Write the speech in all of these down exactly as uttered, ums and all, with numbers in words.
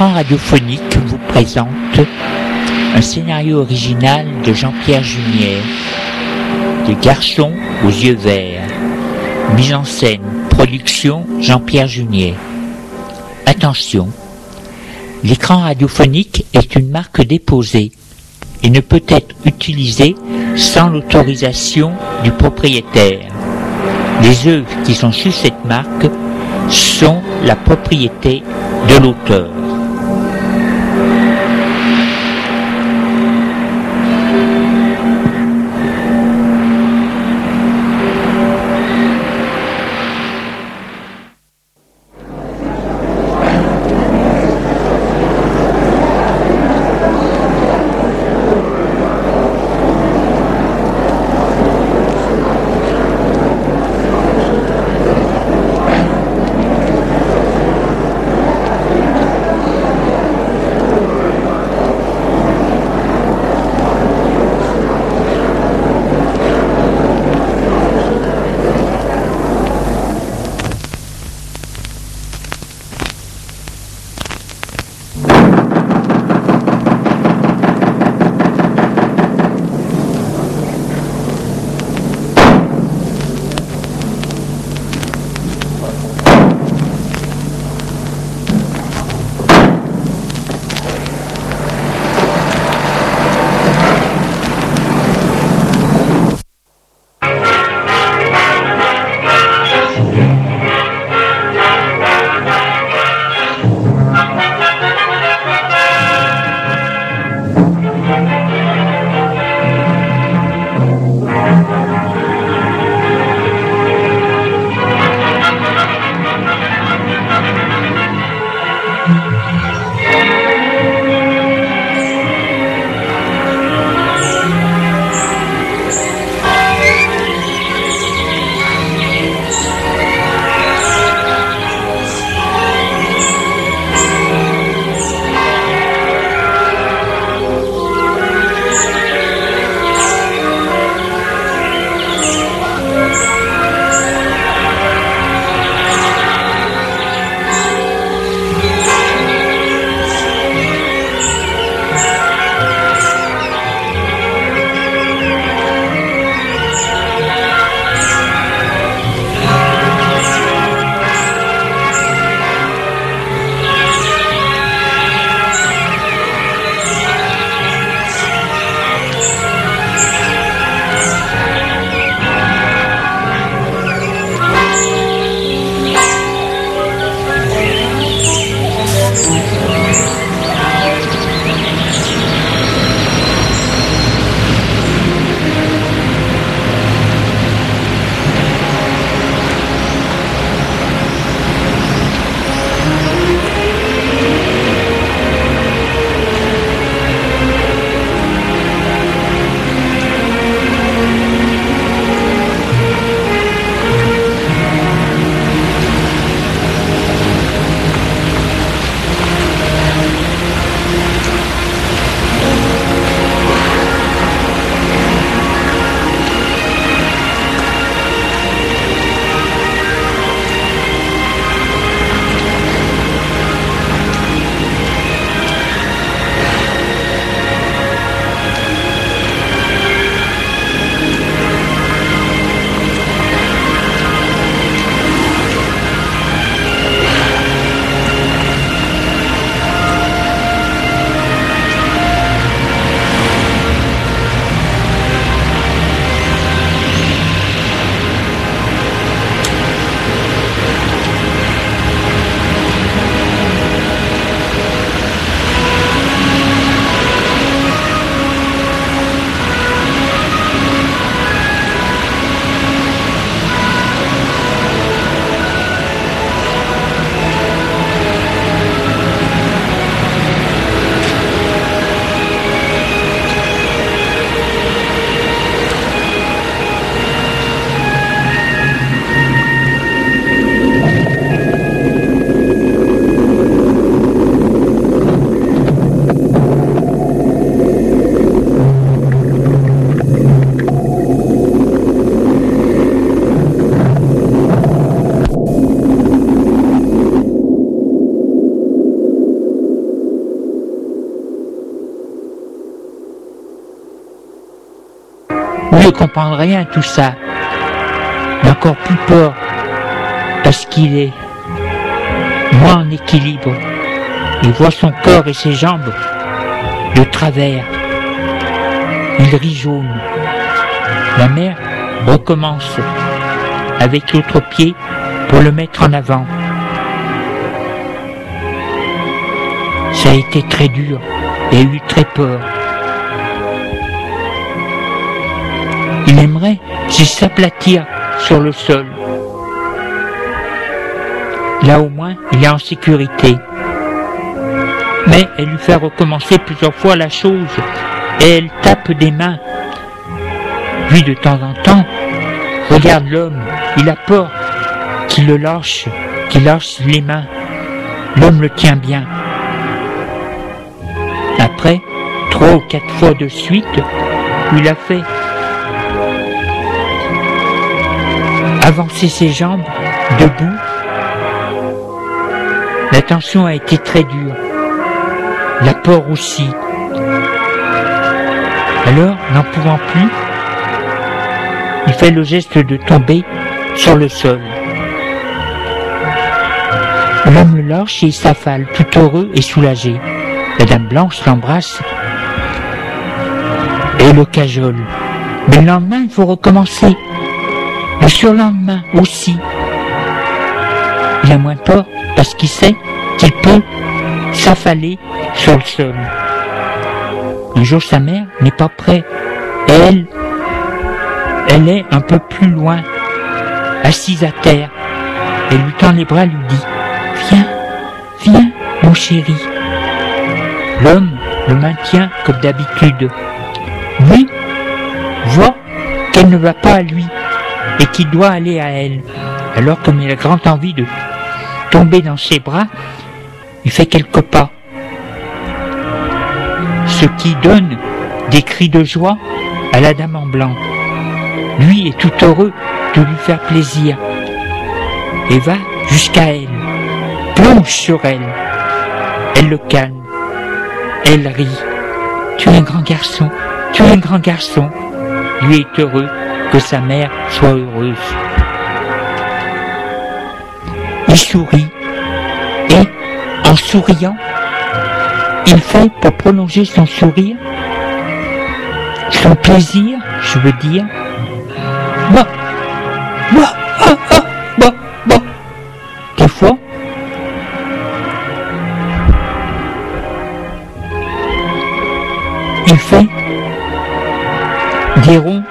L'écran radiophonique vous présente un scénario original de Jean-Pierre Junière, Des garçons aux yeux verts. Mise en scène, production Jean-Pierre Junière. Attention, l'écran radiophonique est une marque déposée et ne peut être utilisé sans l'autorisation du propriétaire. Les œuvres qui sont sous cette marque sont la propriété de l'auteur. comprendre rien à tout ça. Mais encore plus peur, parce qu'il est moins en équilibre. Il voit son corps et ses jambes de travers. Il rit jaune. La mère recommence avec l'autre pied pour le mettre en avant. Ça a été très dur et a eu très peur. Il aimerait s'aplatir sur le sol. Là au moins, il est en sécurité. Mais elle lui fait recommencer plusieurs fois la chose et elle tape des mains. Lui, de temps en temps, regarde l'homme. Il a peur qu'il le lâche, qu'il lâche les mains. L'homme le tient bien. Après, trois ou quatre fois de suite, il a fait avancer ses jambes debout. La tension a été très dure. La peur aussi. Alors, n'en pouvant plus, il fait le geste de tomber sur le sol. L'homme le lâche et il s'affale, tout heureux et soulagé. La dame blanche l'embrasse et le cajole. Mais le lendemain, il faut recommencer. Le surlendemain aussi. Il a moins peur parce qu'il sait qu'il peut s'affaler sur le sol. Un jour, sa mère n'est pas prête. Et elle, elle est un peu plus loin, assise à terre. Elle lui tend les bras, lui dit « Viens, viens, mon chéri ». L'homme le maintient comme d'habitude. Lui voit qu'elle ne va pas à lui et qu'il doit aller à elle. Alors, comme il a grand envie de tomber dans ses bras, il fait quelques pas. Ce qui donne des cris de joie à la dame en blanc. Lui est tout heureux de lui faire plaisir et va jusqu'à elle, plonge sur elle. Elle le calme. Elle rit. Tu es un grand garçon, tu es un grand garçon. Lui est heureux que sa mère soit heureuse. Il sourit et, en souriant, il fait pour prolonger son sourire, son plaisir, je veux dire. Bah, bah, ah, ah, bah, bah. Des fois, il fait des ronds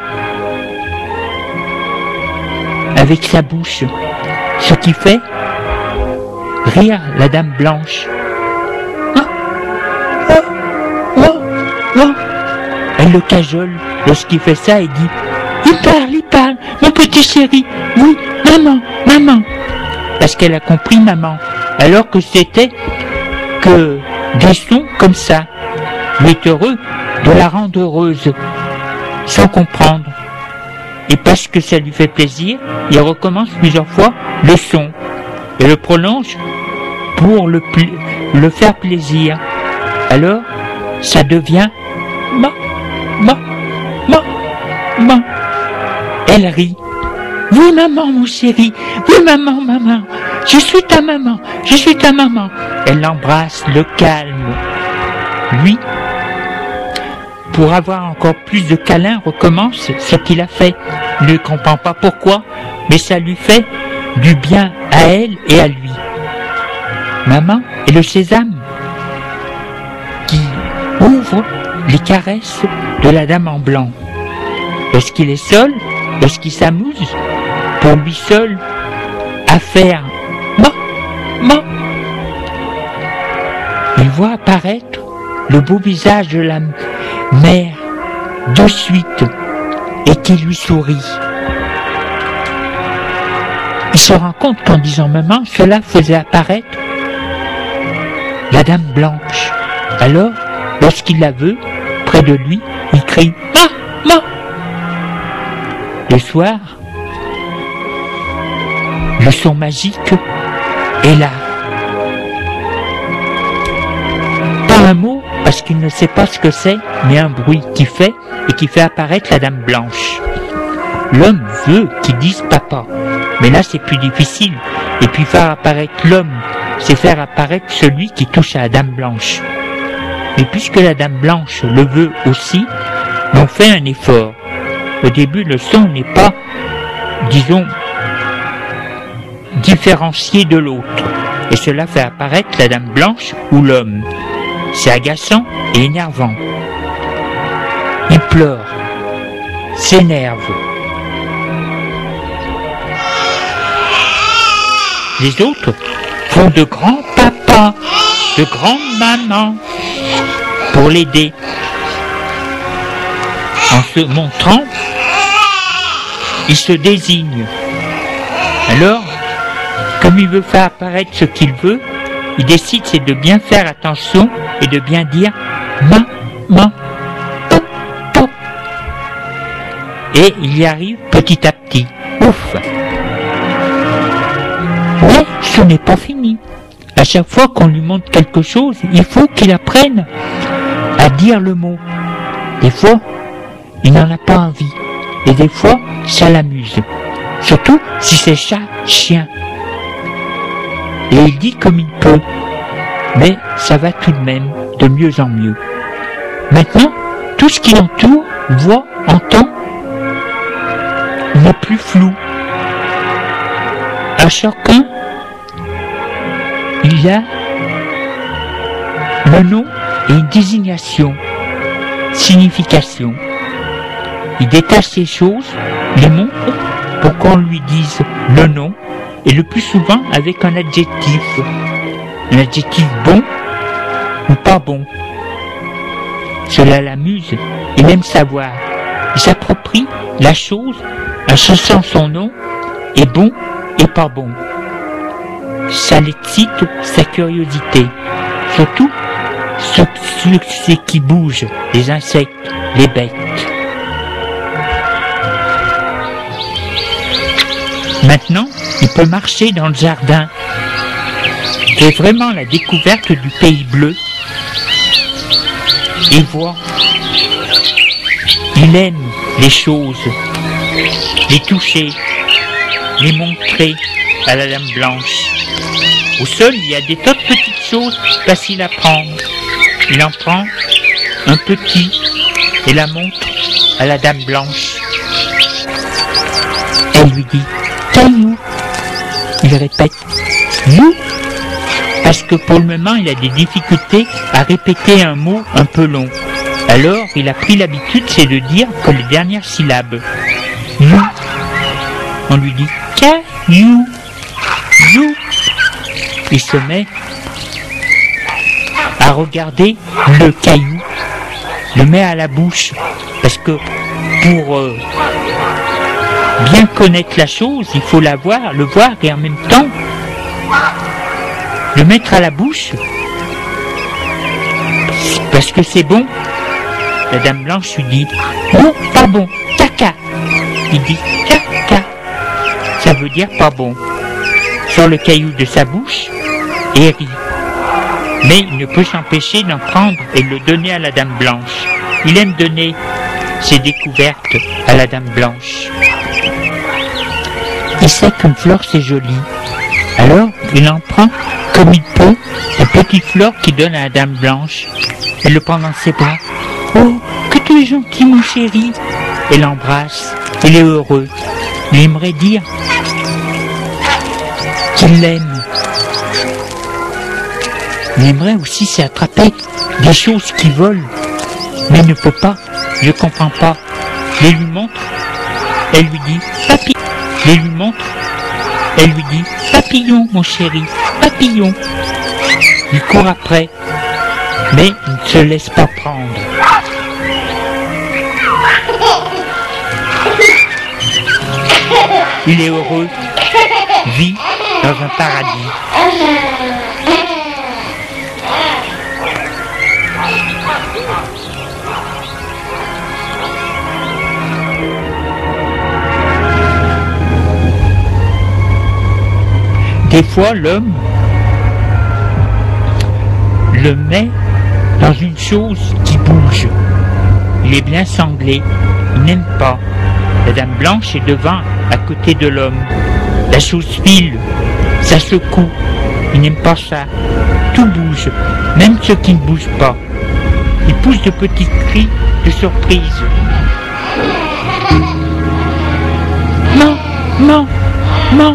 avec sa bouche, ce qui fait rire la dame blanche. Ah, ah, ah, ah. Elle le cajole lorsqu'il fait ça et dit « Il parle, il parle, mon petit chéri, oui, maman, maman !» Parce qu'elle a compris maman, alors que c'était que des sons comme ça. Il est heureux de la rendre heureuse, sans comprendre. Et parce que ça lui fait plaisir, il recommence plusieurs fois le son et le prolonge pour le, pl- le faire plaisir. Alors, ça devient ma, ma, ma, ma. Elle rit. Oui, maman, mon chéri. Oui, maman, maman. Je suis ta maman. Je suis ta maman. Elle l'embrasse, le calme. Lui, pour avoir encore plus de câlins, recommence ce qu'il a fait. Il ne comprend pas pourquoi, mais ça lui fait du bien à elle et à lui. Maman est le sésame qui ouvre les caresses de la dame en blanc. Lorsqu'il est seul, lorsqu'il s'amuse, pour lui seul, à faire ma, ma, il voit apparaître le beau visage de la mère de suite et qui lui sourit. Il se rend compte qu'en disant maman, cela faisait apparaître la dame blanche. Alors, lorsqu'il la veut, près de lui, il crie « Ma, ma !» Le soir, le son magique est là. Pas un mot, parce qu'il ne sait pas ce que c'est, mais un bruit qui fait et qui fait apparaître la dame blanche. l'homme veut qu'il dise papa. Mais là, c'est plus difficile. Et puis faire apparaître l'homme, c'est faire apparaître celui qui touche à la Dame Blanche. Mais puisque la Dame Blanche le veut aussi, on fait un effort. Au début, le son n'est pas, disons, différencié de l'autre. Et cela fait apparaître la Dame Blanche ou l'homme. C'est agaçant et énervant. Il pleure, s'énerve. Les autres font de grands papas, de grandes mamans pour l'aider. En se montrant, il se désigne. Alors, comme il veut faire apparaître ce qu'il veut, il décide c'est de bien faire attention et de bien dire maman, pop, pop. Et il y arrive petit à petit. Ouf! Mais ce n'est pas fini. À chaque fois qu'on lui montre quelque chose, il faut qu'il apprenne à dire le mot. Des fois, il n'en a pas envie. Et des fois, ça l'amuse. Surtout si c'est chat, chien. Et il dit comme il peut. Mais ça va tout de même de mieux en mieux. Maintenant, tout ce qui l'entoure, voit, entend, n'est plus flou. À chacun, il y a le nom et une désignation, signification. Il détache ces choses, les montre pour qu'on lui dise le nom, et le plus souvent avec un adjectif. Un adjectif bon ou pas bon. Cela l'amuse, il aime savoir. Il s'approprie la chose en cherchant son nom, et bon et pas bon. Ça l'excite sa curiosité. Surtout ce, ce qui bouge, les insectes, les bêtes. Maintenant, il peut marcher dans le jardin. C'est vraiment la découverte du pays bleu. Il voit. Il aime les choses, les toucher, les montrer à la Dame Blanche. Au sol, il y a des tas de petites choses faciles à prendre. Il en prend un petit et la montre à la Dame Blanche. Elle lui dit « Caillou ». Il répète « You ». Parce que pour le moment, il a des difficultés à répéter un mot un peu long. Alors, il a pris l'habitude, c'est de dire que les dernières syllabes. You. On lui dit « Caillou ». You. Il se met à regarder le caillou, le met à la bouche, parce que pour euh, bien connaître la chose, il faut la voir, le voir et en même temps le mettre à la bouche, parce que c'est bon. La Dame Blanche lui dit « Non, pas bon, caca ». Il dit « caca ». Ça veut dire pas bon. Sort le caillou de sa bouche et rit. Mais il ne peut s'empêcher d'en prendre et de le donner à la Dame Blanche. Il aime donner ses découvertes à la Dame Blanche. Il sait qu'une fleur c'est joli. Alors il en prend comme il peut des petites fleurs qu'il donne à la Dame Blanche. Elle le prend dans ses bras. Oh, que tu es gentil mon chéri. Elle l'embrasse. Il est heureux. Il aimerait dire qu'il l'aime. Il aimerait aussi s'attraper des choses qui volent, mais il ne peut pas, il ne comprend pas. Il lui montre, elle lui dit papillon. Il lui montre, elle lui dit papillon mon chéri, papillon. Il court après, mais il ne se laisse pas prendre. Il est heureux, vit dans un paradis. Des fois, l'homme le met dans une chose qui bouge. Il est bien sanglé, il n'aime pas. La dame blanche est devant, à côté de l'homme. La chose file, ça secoue. Il n'aime pas ça. Tout bouge, même ce qui ne bouge pas. Il pousse de petits cris de surprise. Non, non, non.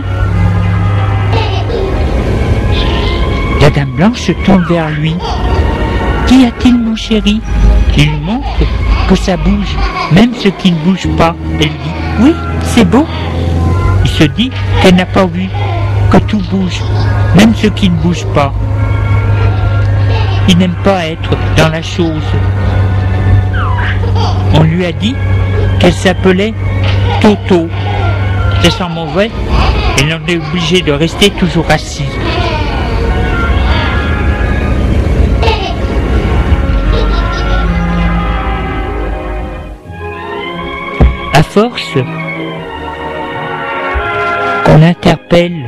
La dame blanche se tourne vers lui. Qu'y a-t-il, mon chéri? Il lui montre que ça bouge, même ce qui ne bouge pas. Elle dit, oui, c'est beau. Il se dit qu'elle n'a pas vu que tout bouge, même ce qui ne bouge pas. Il n'aime pas être dans la chose. On lui a dit qu'elle s'appelait Toto. Ça sent mauvais, et l'on est obligé de rester toujours assis. À force qu'on interpelle,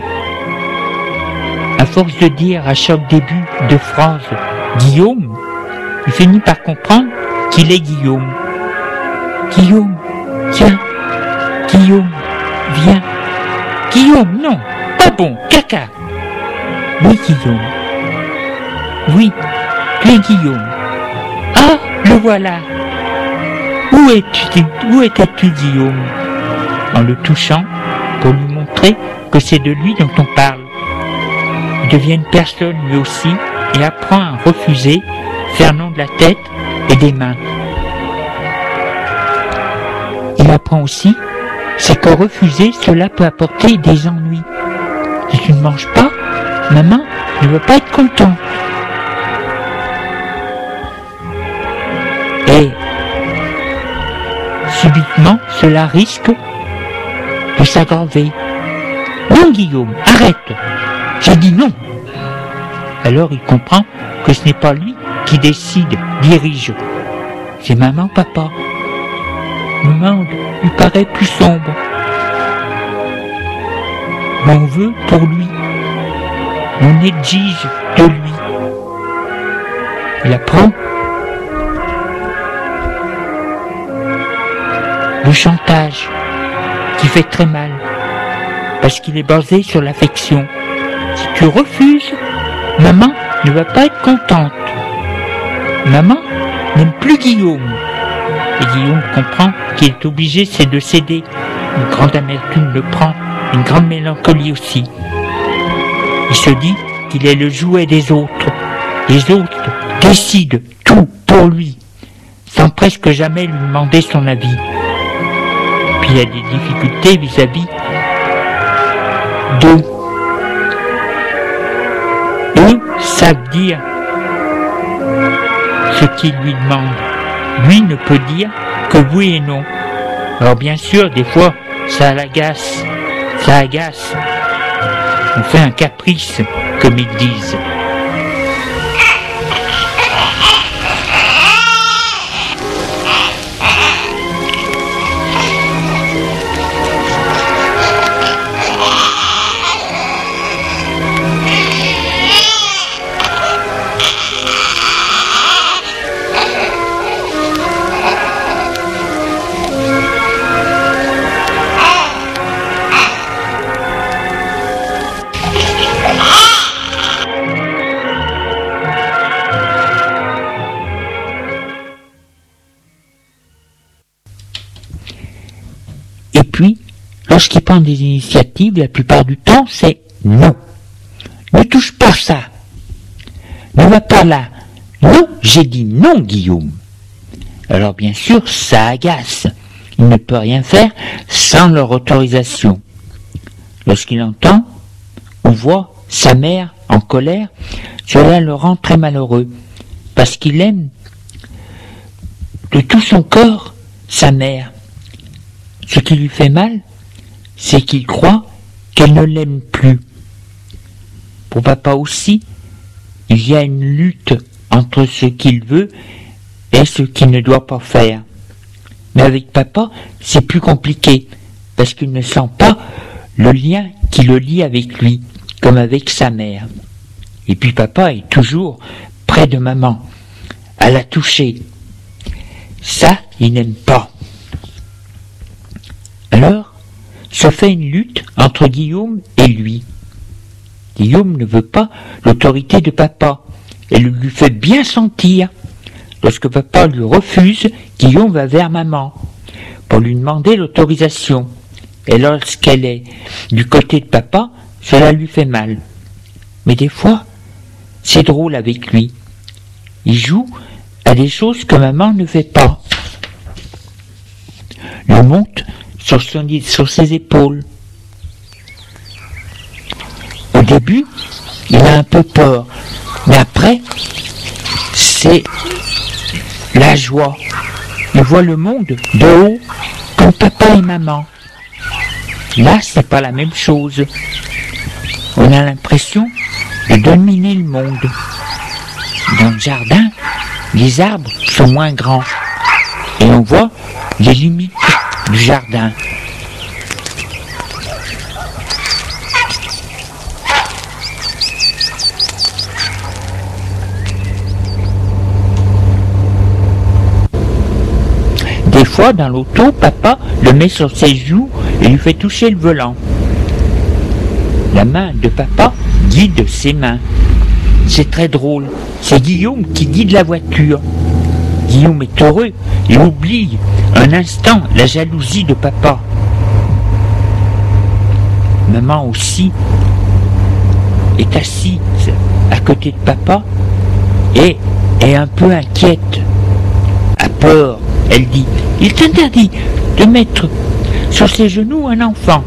à force de dire à chaque début de phrase Guillaume, il finit par comprendre qu'il est Guillaume. Guillaume, tiens, Guillaume, viens. Guillaume, non, pas bon, caca. Oui, Guillaume. Oui, tu es Guillaume. Ah, le voilà. Où es-tu, où étais-tu, Guillaume? En le touchant, pour lui montrer que c'est de lui dont on parle. Il devient une personne lui aussi et apprend à refuser, faire non de la tête et des mains. Il apprend aussi, c'est que refuser, cela peut apporter des ennuis. Si tu ne manges pas, maman ne va pas être contente. Et subitement, cela risque de s'aggraver. Non, Guillaume, arrête! J'ai dit non! Alors il comprend que ce n'est pas lui qui décide, dirige. C'est maman, papa. Le monde lui paraît plus sombre. Mais on veut pour lui. On exige de lui. Il apprend le chantage qui fait très mal parce qu'il est basé sur l'affection. Si tu refuses, maman ne va pas être contente. Maman n'aime plus Guillaume. Et Guillaume comprend qu'il est obligé, c'est de céder. Une grande amertume le prend, une grande mélancolie aussi. Il se dit qu'il est le jouet des autres. Les autres décident tout pour lui, sans presque jamais lui demander son avis. Puis il y a des difficultés vis-à-vis d'eux. Eux savent dire ce qu'ils lui demandent. Lui ne peut dire que oui et non. Alors bien sûr, des fois, ça l'agace, ça agace. On fait un caprice, comme ils disent. Puis, lorsqu'il prend des initiatives, la plupart du temps, c'est non. Ne touche pas ça. Ne va pas là. Non, j'ai dit non, Guillaume. Alors bien sûr, ça agace. Il ne peut rien faire sans leur autorisation. Lorsqu'il entend ou voit sa mère en colère, cela le rend très malheureux, parce qu'il aime de tout son corps sa mère. Ce qui lui fait mal, c'est qu'il croit qu'elle ne l'aime plus. Pour papa aussi, il y a une lutte entre ce qu'il veut et ce qu'il ne doit pas faire. Mais avec papa, c'est plus compliqué, parce qu'il ne sent pas le lien qui le lie avec lui, comme avec sa mère. Et puis papa est toujours près de maman, à la toucher. Ça, il n'aime pas. se fait une lutte entre Guillaume et lui. Guillaume ne veut pas l'autorité de papa et le lui fait bien sentir. Lorsque papa lui refuse, Guillaume va vers maman pour lui demander l'autorisation. Et lorsqu'elle est du côté de papa, cela lui fait mal. Mais des fois, c'est drôle avec lui. Il joue à des choses que maman ne fait pas. Il monte sur, son, sur ses épaules. Au début, il a un peu peur, mais après, c'est la joie. Il voit le monde de haut comme papa et maman. Là, c'est pas la même chose. On a l'impression de dominer le monde. Dans le jardin, les arbres sont moins grands et on voit les limites du jardin. Des fois, dans l'auto, papa le met sur ses joues et lui fait toucher le volant. La main de papa guide ses mains. C'est très drôle. C'est Guillaume qui guide la voiture. Guillaume est heureux et oublie un instant la jalousie de papa. Maman aussi est assise à côté de papa et est un peu inquiète. A peur, elle dit, il t'interdit de mettre sur ses genoux un enfant.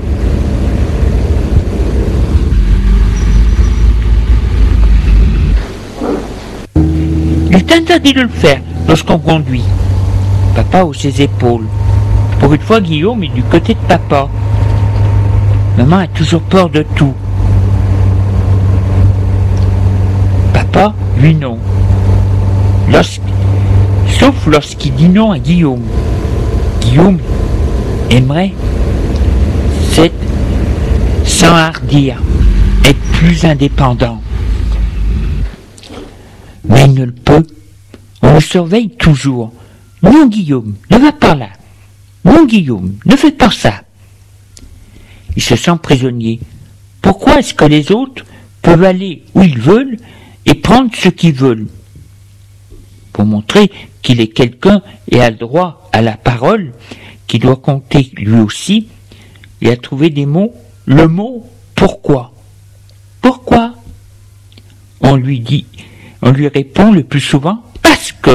Il t'interdit de le faire lorsqu'on conduit. Papa hausse ses épaules. Pour une fois, Guillaume est du côté de papa. Maman a toujours peur de tout. Papa, lui non. Lorsqu'... Sauf lorsqu'il dit non à Guillaume. Guillaume aimerait s'être s'enhardir, être plus indépendant. Mais il ne le peut. On le surveille toujours. Non, Guillaume, ne va pas là. Non, Guillaume, ne fais pas ça. Il se sent prisonnier. Pourquoi est-ce que les autres peuvent aller où ils veulent et prendre ce qu'ils veulent? Pour montrer qu'il est quelqu'un et a le droit à la parole, qu'il doit compter lui aussi, il a trouvé des mots, le mot « pourquoi ». Pourquoi? On lui dit, on lui répond le plus souvent « parce que ».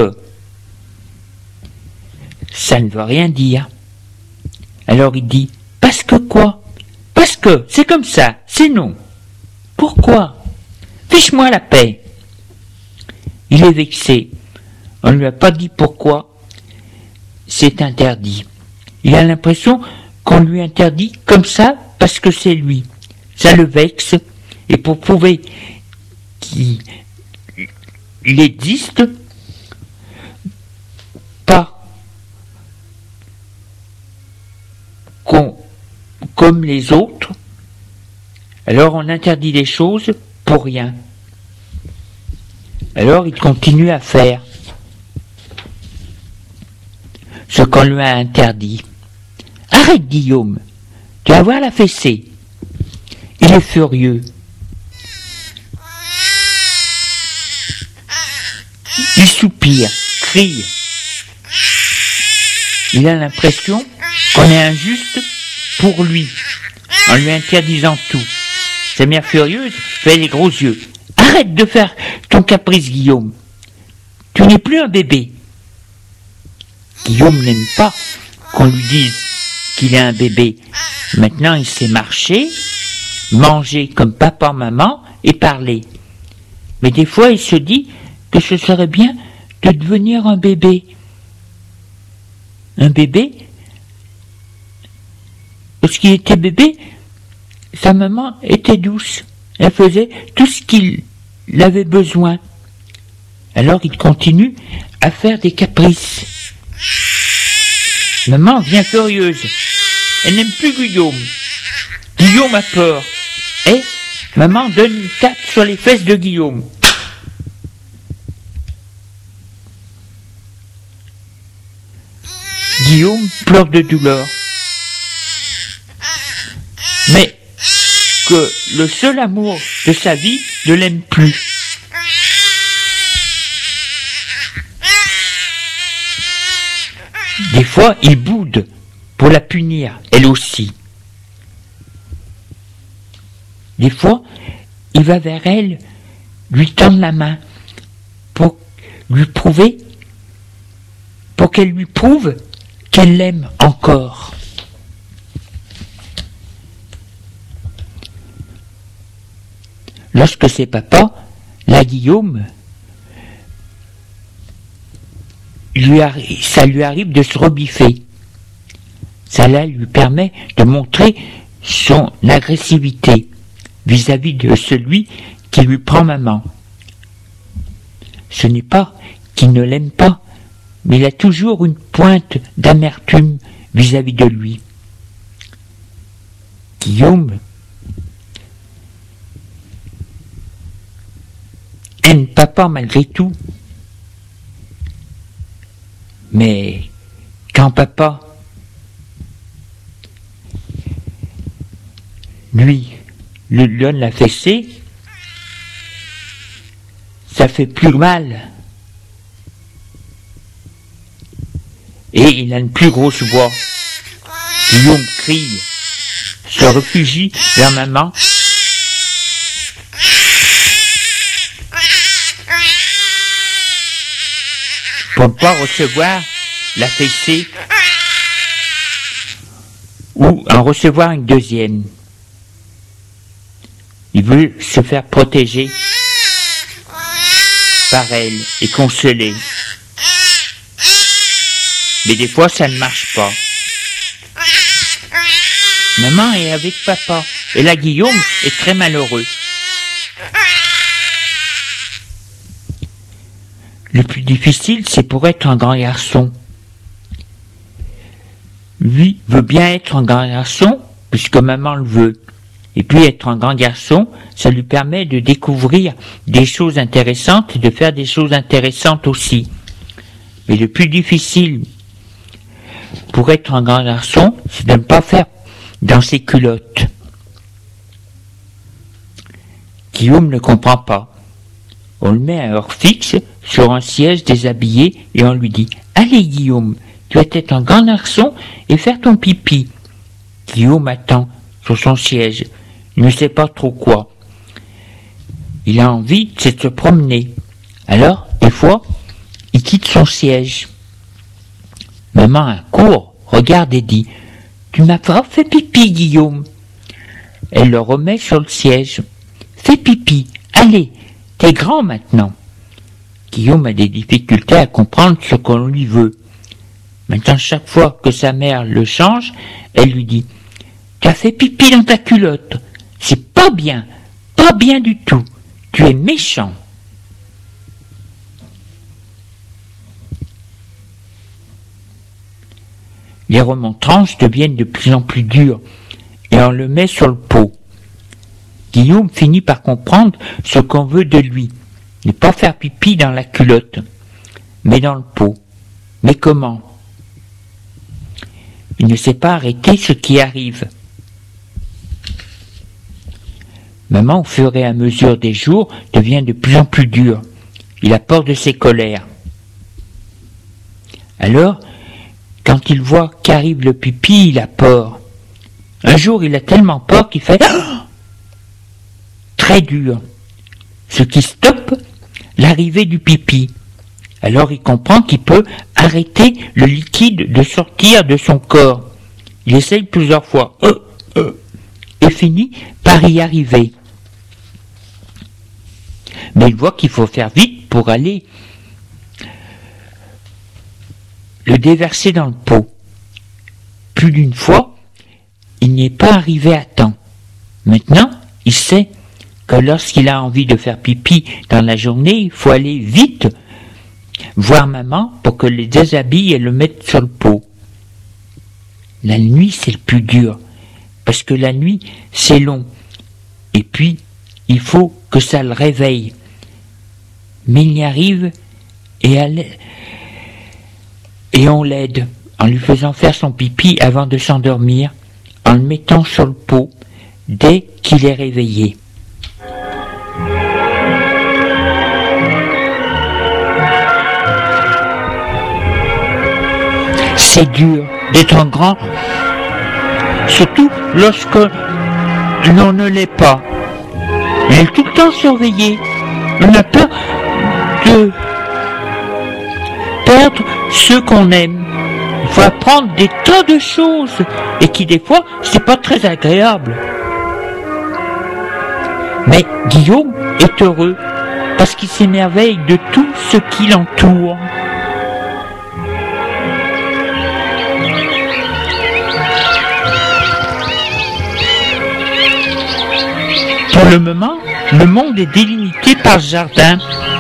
Ça ne veut rien dire. Alors il dit « parce que quoi? Parce que c'est comme ça, c'est non. Pourquoi? Fiche-moi la paix. » Il est vexé. On ne lui a pas dit pourquoi. C'est interdit. Il a l'impression qu'on lui interdit comme ça parce que c'est lui. Ça le vexe. Et pour prouver qu'il existe, pas qu'on, comme les autres, alors on interdit des choses pour rien. Alors il continue à faire ce qu'on lui a interdit. Arrête, Guillaume, tu vas voir la fessée. Il est furieux. Il soupire, crie. Il a l'impression qu'on est injuste pour lui, en lui interdisant tout. Sa mère furieuse fait les gros yeux. Arrête de faire ton caprice, Guillaume. Tu n'es plus un bébé. Guillaume n'aime pas qu'on lui dise qu'il est un bébé. Maintenant, il sait marcher, manger comme papa, maman et parler. Mais des fois, il se dit que ce serait bien de devenir un bébé. Un bébé? Lorsqu'il était bébé, sa maman était douce. Elle faisait tout ce qu'il avait besoin. Alors il continue à faire des caprices. Maman devient furieuse. Elle n'aime plus Guillaume. Guillaume a peur. Et maman donne une tape sur les fesses de Guillaume. Guillaume pleure de douleur. que le seul amour de sa vie ne l'aime plus. Des fois, il boude pour la punir, elle aussi. Des fois, il va vers elle, lui tendre la main pour lui prouver, pour qu'elle lui prouve qu'elle l'aime encore. Lorsque c'est papa, la Guillaume, lui arri- ça lui arrive de se rebiffer. Ça là lui permet de montrer son agressivité vis-à-vis de celui qui lui prend maman. Ce n'est pas qu'il ne l'aime pas, mais il a toujours une pointe d'amertume vis-à-vis de lui. Guillaume aime papa malgré tout. Mais quand papa, lui, lui donne la fessée, ça fait plus mal. Et il a une plus grosse voix. Guillaume crie, se réfugie vers maman. Pour ne pas recevoir la fessée ou en recevoir une deuxième. Il veut se faire protéger par elle et consoler. Mais des fois, ça ne marche pas. Maman est avec papa et là, Guillaume est très malheureux. Le plus difficile, c'est pour être un grand garçon. Lui veut bien être un grand garçon, puisque maman le veut. Et puis être un grand garçon, ça lui permet de découvrir des choses intéressantes et de faire des choses intéressantes aussi. Mais le plus difficile pour être un grand garçon, c'est de ne pas faire dans ses culottes. Guillaume ne comprend pas. On le met à heure fixe sur un siège déshabillé et on lui dit « Allez Guillaume, tu vas être un grand garçon et faire ton pipi. » Guillaume attend sur son siège, il ne sait pas trop quoi. Il a envie de se promener. Alors, des fois, il quitte son siège. Maman court, regarde et dit « Tu m'as pas fait pipi Guillaume ?» Elle le remet sur le siège. « Fais pipi, allez, t'es grand maintenant. » Guillaume a des difficultés à comprendre ce qu'on lui veut. Maintenant, chaque fois que sa mère le change, elle lui dit « Tu as fait pipi dans ta culotte. C'est pas bien, pas bien du tout. Tu es méchant. » Les remontrances deviennent de plus en plus dures et on le met sur le pot. Guillaume finit par comprendre ce qu'on veut de lui. Ne pas faire pipi dans la culotte, mais dans le pot. Mais comment? Il ne sait pas arrêter ce qui arrive. Maman, au fur et à mesure des jours, devient de plus en plus dure. Il a peur de ses colères. Alors, quand il voit qu'arrive le pipi, il a peur. Un jour, il a tellement peur qu'il fait très dur, ce qui stoppe l'arrivée du pipi. Alors il comprend qu'il peut arrêter le liquide de sortir de son corps. Il essaye plusieurs fois euh, euh, et finit par y arriver. Mais il voit qu'il faut faire vite pour aller le déverser dans le pot. Plus d'une fois, il n'y est pas arrivé à temps. Maintenant, il sait que lorsqu'il a envie de faire pipi dans la journée, il faut aller vite voir maman pour que le déshabille et le mette sur le pot. La nuit, c'est le plus dur, parce que la nuit, c'est long. Et puis, il faut que ça le réveille. Mais il y arrive et, elle... et on l'aide en lui faisant faire son pipi avant de s'endormir, en le mettant sur le pot dès qu'il est réveillé. C'est dur d'être grand, surtout lorsque l'on ne l'est pas. On est tout le temps surveillé. On a peur de perdre ceux qu'on aime. Il faut apprendre des tas de choses et qui des fois c'est pas très agréable. Mais Guillaume est heureux parce qu'il s'émerveille de tout ce qui l'entoure. Pour le moment, le monde est délimité par le jardin.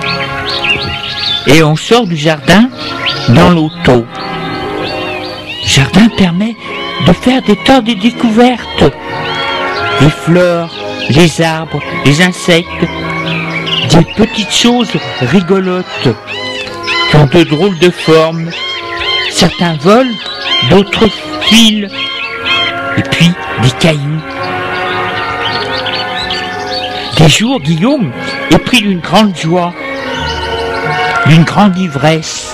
Et on sort du jardin dans l'auto. Le jardin permet de faire des tas de découvertes. Les fleurs, les arbres, les insectes, des petites choses rigolotes qui ont de drôles de formes. Certains volent, d'autres filent. Et puis des cailloux. Des jours, Guillaume est pris d'une grande joie, d'une grande ivresse.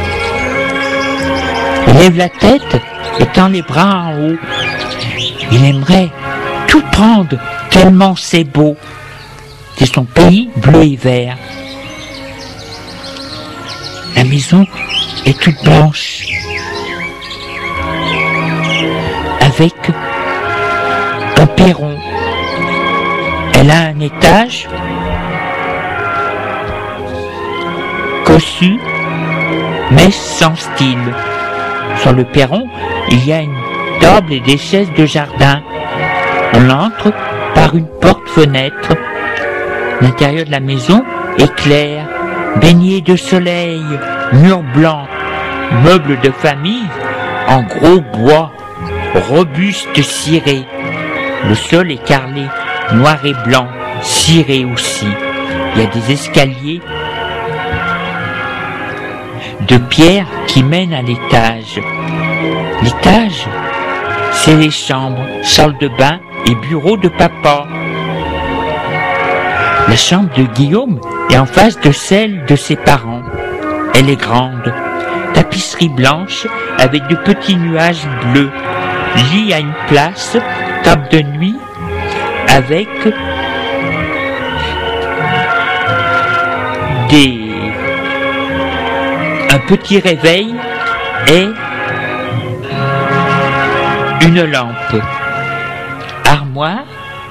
Il lève la tête et tend les bras en haut. Il aimerait tout prendre tellement c'est beau. C'est son pays bleu et vert. La maison est toute blanche, avec un perron. Elle a un étage cossu, mais sans style. Sur le perron, il y a une table et des chaises de jardin. On entre par une porte-fenêtre. L'intérieur de la maison est clair, baigné de soleil, murs blancs, meubles de famille en gros bois, robuste ciré. Le sol est carrelé, noir et blanc, ciré aussi. Il y a des escaliers de pierre qui mènent à l'étage. L'étage, c'est les chambres, salle de bain et bureau de papa. La chambre de Guillaume est en face de celle de ses parents. Elle est grande, tapisserie blanche avec de petits nuages bleus. Lit à une place, table de nuit avec des un petit réveil et une lampe. Armoire.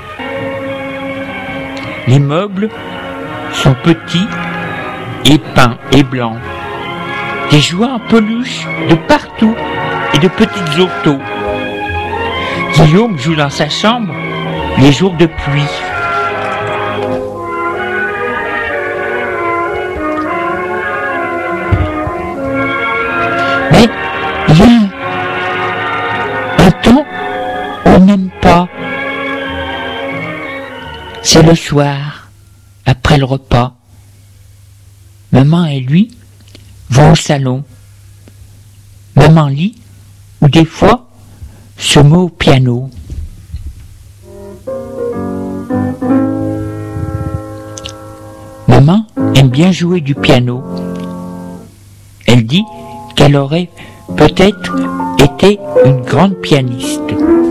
Les meubles sont petits et peints et blancs. Des jouets en peluche de partout et de petites autos. Guillaume joue dans sa chambre les jours de pluie. Mais il y a un temps où on n'aime pas. C'est le soir, après le repas. Maman et lui vont au salon. Maman lit, ou des fois se met au piano. Maman aime bien jouer du piano. Elle dit qu'elle aurait peut-être été une grande pianiste.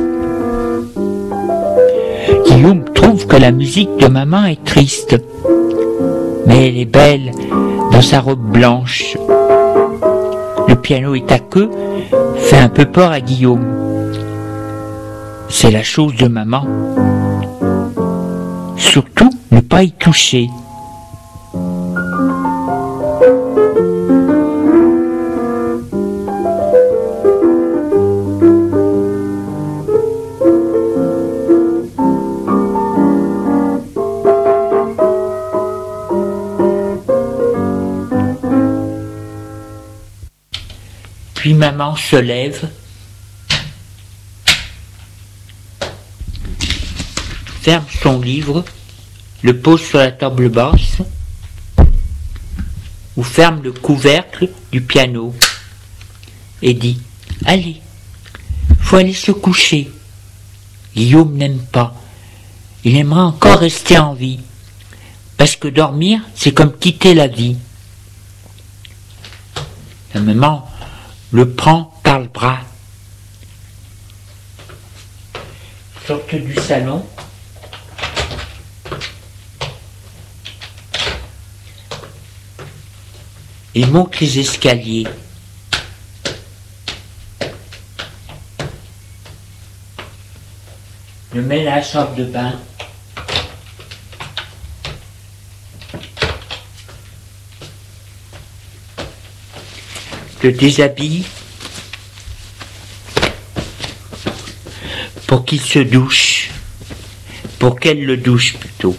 Guillaume trouve que la musique de maman est triste, mais elle est belle dans sa robe blanche. Le piano est à queue, fait un peu peur à Guillaume. C'est la chose de maman. Surtout, ne pas y toucher. Puis maman se lève, ferme son livre, le pose sur la table basse, ou ferme le couvercle du piano, et dit « Allez, faut aller se coucher. » Guillaume n'aime pas, il aimerait encore rester en vie. Parce que dormir, c'est comme quitter la vie. La maman le prend par le bras. Sortent du salon. Et monte les escaliers. Le met à la chambre de bain. Le déshabille pour qu'il se douche, pour qu'elle le douche plutôt.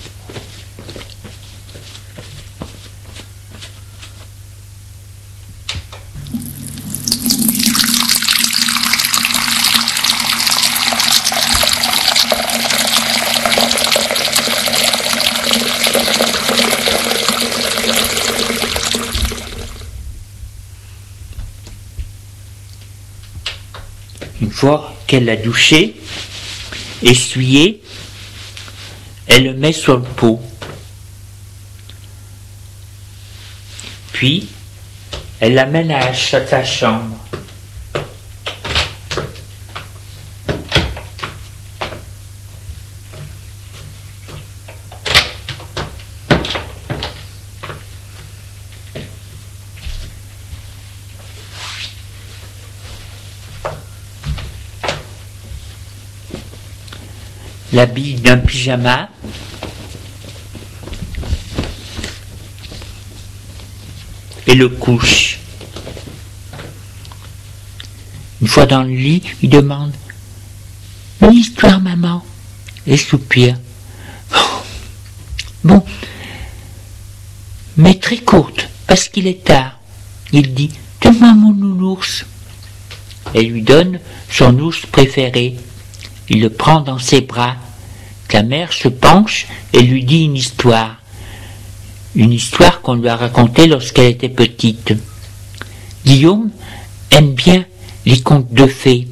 Une fois qu'elle l'a douché, essuyé, elle le met sur le pot. Puis, elle l'amène à sa chambre. L'habille d'un pyjama, et le couche. Une fois dans le lit, il demande « Une histoire, maman ?» et soupire. Oh, bon, mais très courte, parce qu'il est tard. Il dit « Donne-moi mon nounours !» Elle lui donne son ours préféré. Il le prend dans ses bras. La mère se penche et lui dit une histoire. Une histoire qu'on lui a racontée lorsqu'elle était petite. Guillaume aime bien les contes de fées.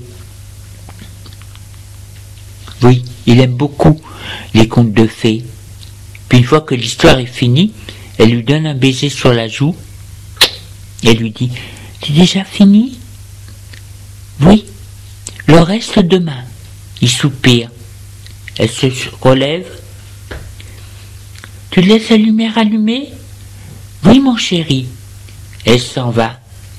Oui, il aime beaucoup les contes de fées. Puis une fois que l'histoire est finie, elle lui donne un baiser sur la joue et lui dit « C'est déjà fini ?»« Oui, le reste demain. » Il soupire. Elle se relève. « Tu laisses la lumière allumée ?»« Oui, mon chéri. » Elle s'en va.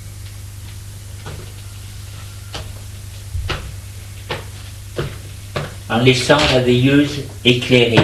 En laissant la veilleuse éclairée.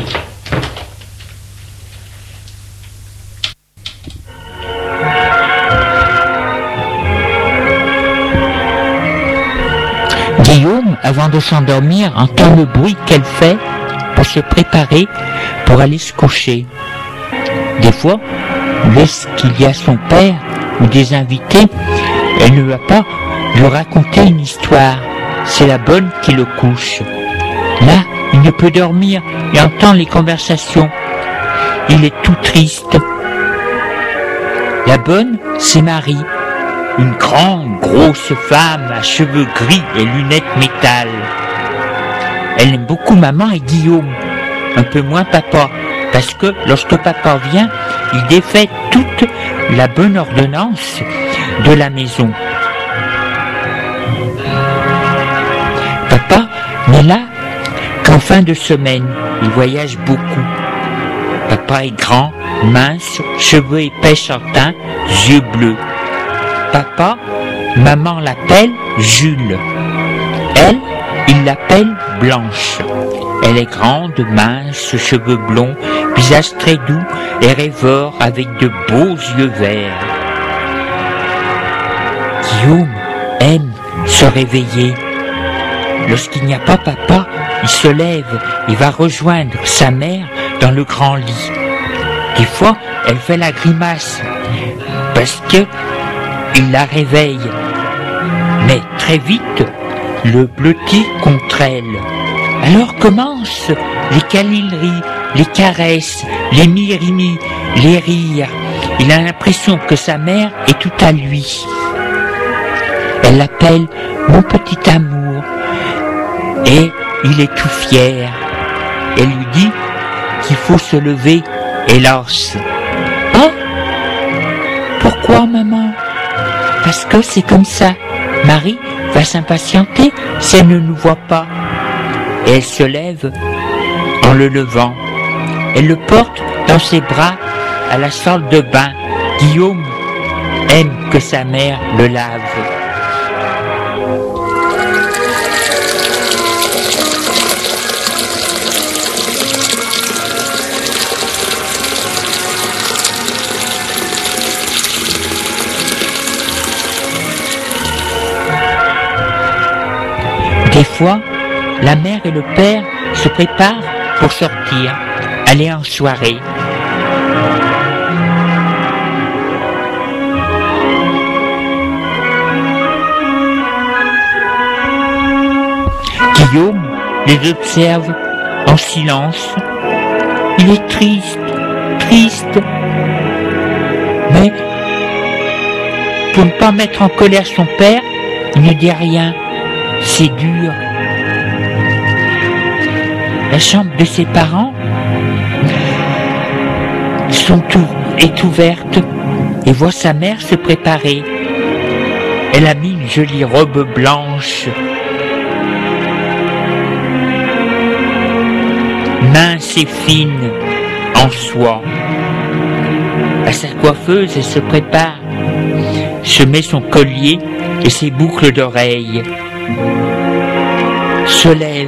Guillaume, avant de s'endormir, entend le bruit qu'elle fait pour se préparer pour aller se coucher. Des fois, lorsqu'il y a son père ou des invités, elle ne va pas lui raconter une histoire. C'est la bonne qui le couche. Là, il ne peut dormir et entend les conversations. Il est tout triste. La bonne, c'est Marie. Une grande, grosse femme à cheveux gris et lunettes métal. Elle aime beaucoup maman et Guillaume, un peu moins papa, parce que lorsque papa vient, il défait toute la bonne ordonnance de la maison. Papa n'est là qu'en fin de semaine, il voyage beaucoup. Papa est grand, mince, cheveux épais châtains, yeux bleus. Papa, maman l'appelle Jules. Elle, il l'appelle Blanche. Elle est grande, mince, cheveux blonds, visage très doux et rêveur avec de beaux yeux verts. Guillaume aime se réveiller. Lorsqu'il n'y a pas papa, il se lève et va rejoindre sa mère dans le grand lit. Des fois, elle fait la grimace parce que il la réveille, mais très vite, le blottit contre elle. Alors commencent les câlineries, les caresses, les mirimis, les rires. Il a l'impression que sa mère est tout à lui. Elle l'appelle « mon petit amour » et il est tout fier. Elle lui dit qu'il faut se lever, hélas. Hein? Pourquoi, maman? Parce que c'est comme ça. Marie va s'impatienter si elle ne nous voit pas. Et elle se lève en le levant. Elle le porte dans ses bras à la salle de bain. Guillaume aime que sa mère le lave. Des fois, la mère et le père se préparent pour sortir, aller en soirée. Guillaume les observe en silence. Il est triste, triste. Mais, pour ne pas mettre en colère son père, il ne dit rien. C'est dur. La chambre de ses parents sont ou- est ouverte et voit sa mère se préparer. Elle a mis une jolie robe blanche, mince et fine, en soie. À sa coiffeuse, elle se prépare, se met son collier et ses boucles d'oreilles. Se lève.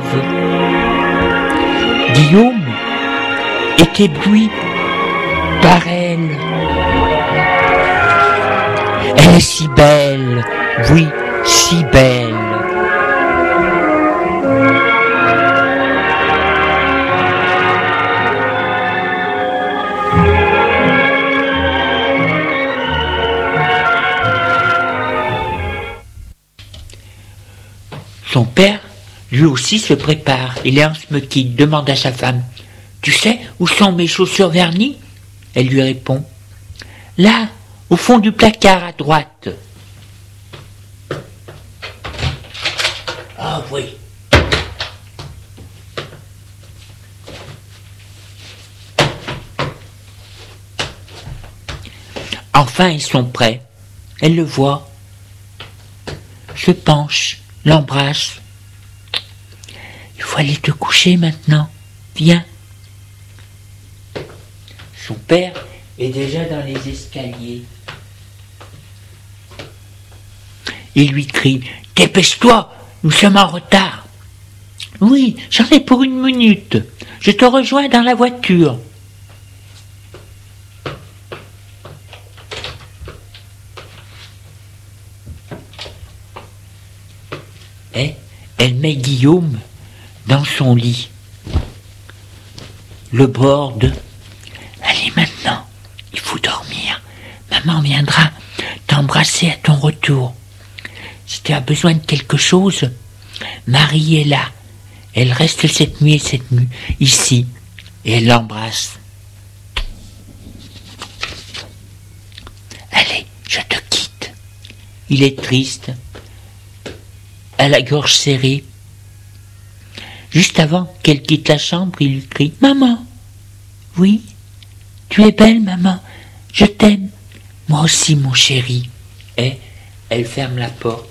Guillaume est ébloui par elle. Elle est si belle, oui, si belle. Son père, lui aussi, se prépare. Il est en smoking, demande à sa femme « Tu sais où sont mes chaussures vernies ?» Elle lui répond « Là, au fond du placard à droite. » Ah oui. Enfin, ils sont prêts. Elle le voit, se penche, l'embrasse. Il faut aller te coucher maintenant. Viens. Son père est déjà dans les escaliers. Il lui crie « Dépêche-toi, nous sommes en retard. »« Oui, j'en ai pour une minute. Je te rejoins dans la voiture. » Et elle met Guillaume dans son lit, le borde. Allez maintenant, il faut dormir. Maman viendra t'embrasser à ton retour. Si tu as besoin de quelque chose, Marie est là. Elle reste cette nuit et cette nuit ici. Et elle l'embrasse. Allez, je te quitte. Il est triste, à la gorge serrée. Juste avant qu'elle quitte la chambre, il lui crie « Maman, oui, tu es belle, maman, je t'aime, moi aussi, mon chéri. » Et elle ferme la porte.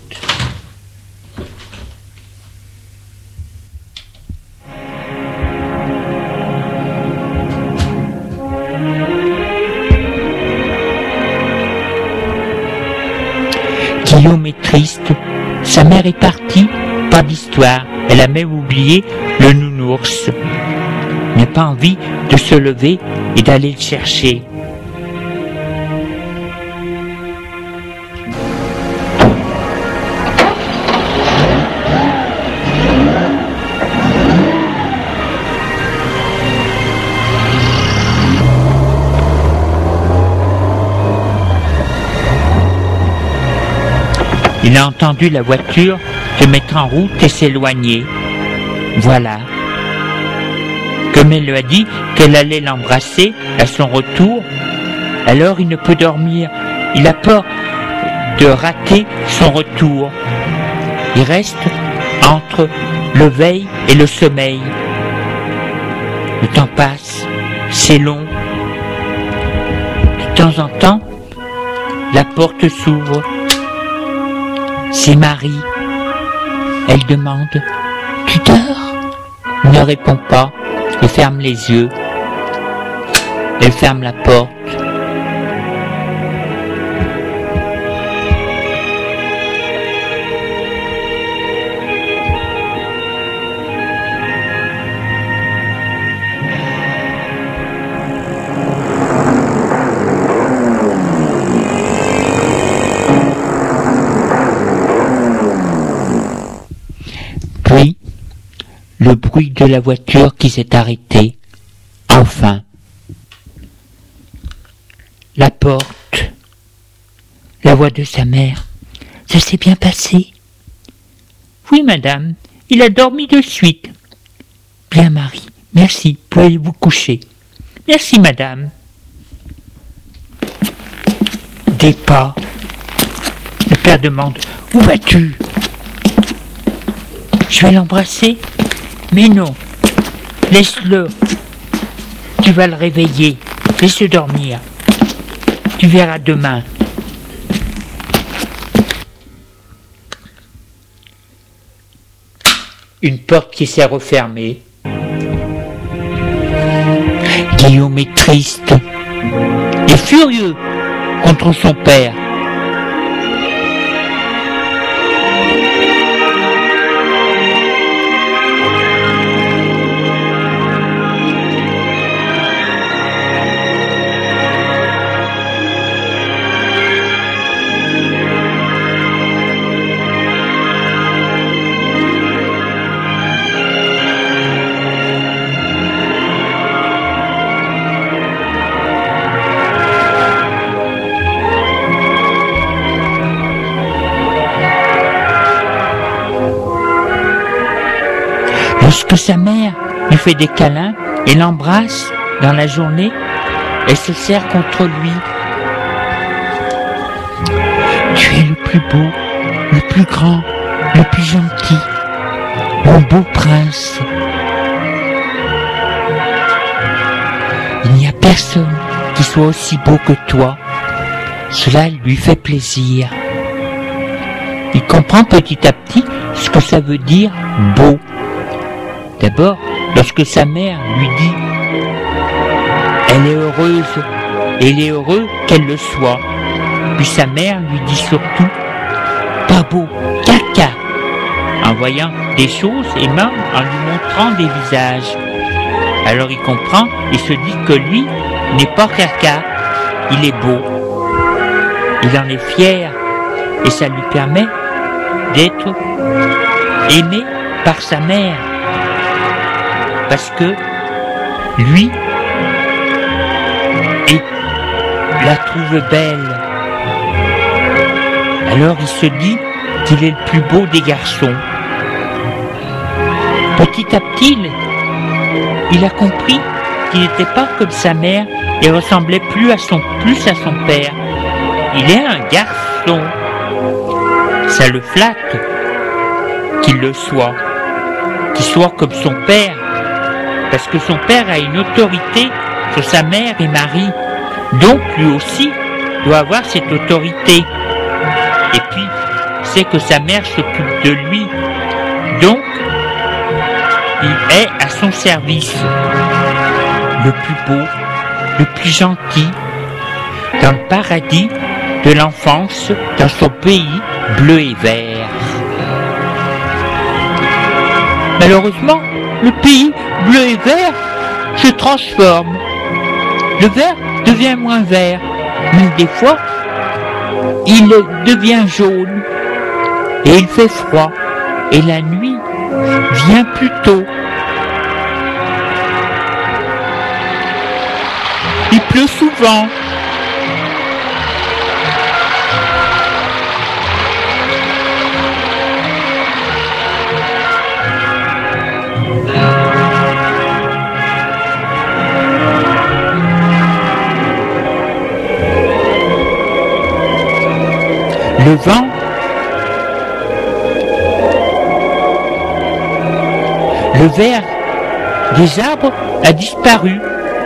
Guillaume est triste. Sa mère est partie, pas d'histoire. Elle a même oublié le nounours. Il n'a pas envie de se lever et d'aller le chercher. Il a entendu la voiture se mettre en route et s'éloigner. Voilà. Comme elle lui a dit qu'elle allait l'embrasser à son retour, alors il ne peut dormir. Il a peur de rater son retour. Il reste entre le veille et le sommeil. Le temps passe, c'est long. De temps en temps, la porte s'ouvre. C'est Marie. Elle demande « Tu dors ?» Il ne répond pas et ferme les yeux. Elle ferme la porte. Puis, le bruit de la voiture qui s'est arrêtée. Enfin. La porte. La voix de sa mère. Ça s'est bien passé? Oui, madame. Il a dormi de suite. Bien, Marie. Merci. Pouvez vous coucher. Merci, madame. Des pas. Le père demande. Où vas-tu? Je vais l'embrasser. Mais non. Laisse-le. Tu vas le réveiller. Laisse-le dormir. Tu verras demain. Une porte qui s'est refermée. Guillaume est triste et furieux contre son père. Lorsque sa mère lui fait des câlins et l'embrasse dans la journée, elle se serre contre lui. Tu es le plus beau, le plus grand, le plus gentil, mon beau prince. Il n'y a personne qui soit aussi beau que toi. Cela lui fait plaisir. Il comprend petit à petit ce que ça veut dire beau. D'abord, lorsque sa mère lui dit « Elle est heureuse, et il est heureux qu'elle le soit ». Puis sa mère lui dit surtout « Pas beau, caca » en voyant des choses et même en lui montrant des visages. Alors il comprend et se dit que lui n'est pas caca, il est beau. Il en est fier et ça lui permet d'être aimé par sa mère. Parce que lui et la trouve belle. Alors il se dit qu'il est le plus beau des garçons. Petit à petit, il a compris qu'il n'était pas comme sa mère et ressemblait plus à son, plus à son père. Il est un garçon. Ça le flatte qu'il le soit, qu'il soit comme son père. Parce que son père a une autorité sur sa mère et Marie. Donc lui aussi doit avoir cette autorité. Et puis, c'est que sa mère s'occupe de lui. Donc, il est à son service. Le plus beau, le plus gentil, dans le paradis de l'enfance, dans son pays bleu et vert. Malheureusement, le pays bleu et vert se transforme. Le vert devient moins vert, mais des fois, il devient jaune et il fait froid et la nuit vient plus tôt. Il pleut souvent. Le vent, le vert des arbres a disparu.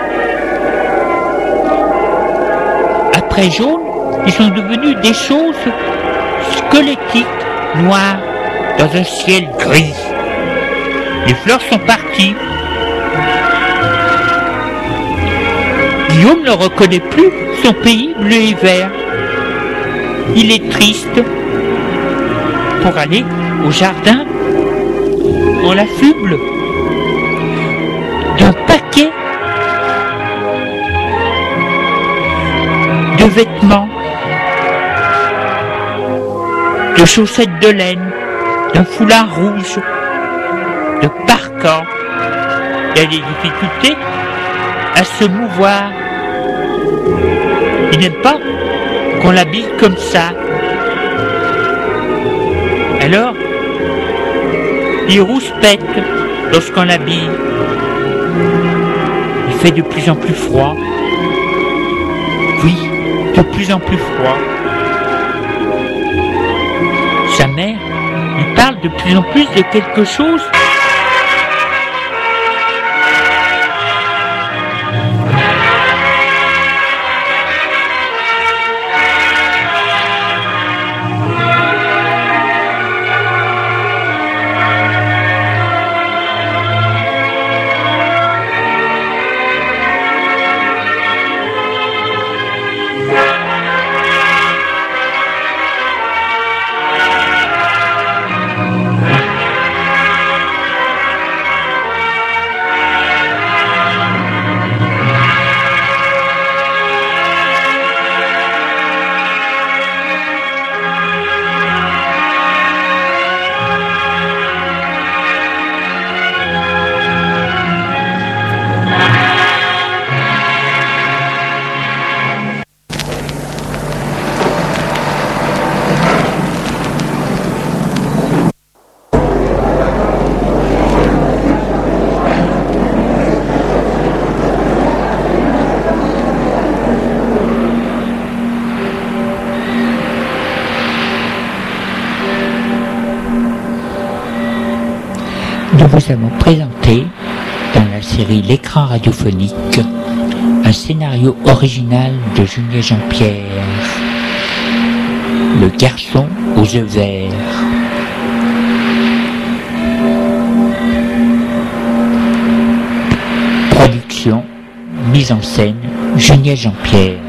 Après jaune, ils sont devenus des choses squelettiques, noires, dans un ciel gris. Les fleurs sont parties. Guillaume ne reconnaît plus son pays bleu et vert. Il est triste. Pour aller au jardin, on l'affuble d'un paquet de vêtements, de chaussettes de laine, d'un foulard rouge, de parkans. Il a des difficultés à se mouvoir. Il n'aime pas qu'on l'habille comme ça. Alors, il rouspète lorsqu'on l'habille. Il fait de plus en plus froid. Oui, de plus en plus froid. Sa mère lui parle de plus en plus de quelque chose. Nous vous avons présenté, dans la série L'écran radiophonique, un scénario original de Julien Jean-Pierre, Le garçon aux yeux verts. Production, mise en scène, Julien Jean-Pierre.